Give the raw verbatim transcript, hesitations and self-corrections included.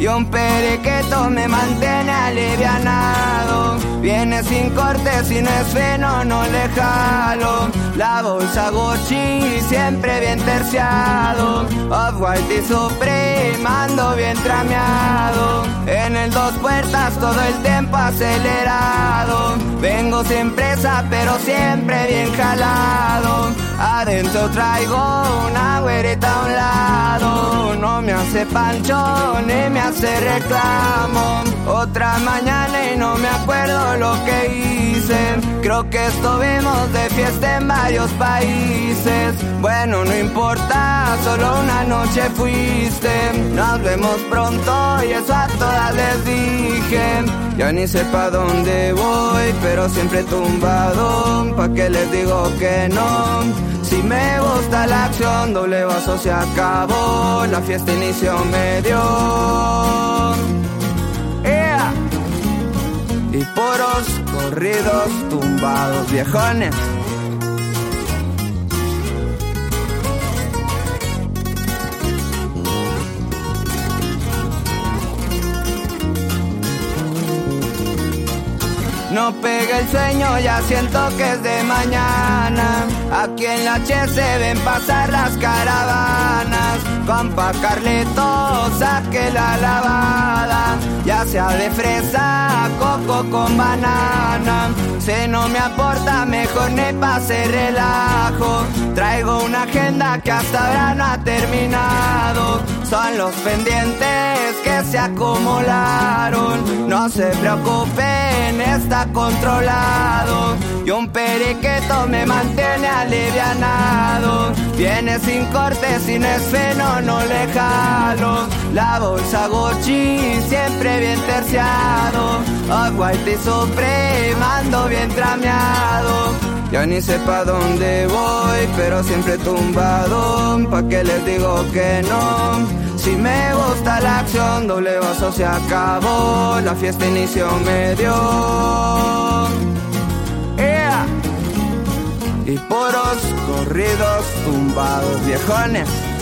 y un periqueto me mantiene alivianado. Viene sin corte, si no es feno no le jalo. La bolsa Gucci siempre bien terciado, Off-White y Supreme ando bien trameado. En el dos puertas todo el tiempo acelerado. Vengo sin presa pero siempre bien jalado. Adentro traigo una güerita a un lado. No me hace pancho ni me hace reclamo. Otra mañana y no me acuerdo lo que hice. Creo que estuvimos de fiesta en varios países. Bueno, no importa, solo una noche fuiste. Nos vemos pronto y eso a todas les dije. Ya ni sé pa' dónde voy, pero siempre tumbado. ¿Pa' qué les digo que no? Si me gusta la acción, doble vaso se acabó. La fiesta inició medio. Yeah. Y puros corridos tumbados, viejones. No pega el sueño, ya siento que es de mañana. Aquí en la Che se ven pasar las caravanas. Compa Carleto, saque la lavada. Ya sea de fresa, coco con banana. Si no me aporta, mejor ni pase relajo. Traigo una agenda que hasta ahora no ha terminado. Son los pendientes que se acumularon. No se preocupen, está controlado. Y un periqueto me mantiene alivianado. Viene sin corte, si no es feno no le jalo. La bolsa Gucci siempre bien terciado, Off-White y Supreme ando bien trameado. Ya ni sé pa' dónde voy, pero siempre tumbado. ¿Pa' qué les digo que no? Si me gusta la acción, doble vaso se acabó. La fiesta inició medio. Yeah. Y puros corridos tumbados, viejones.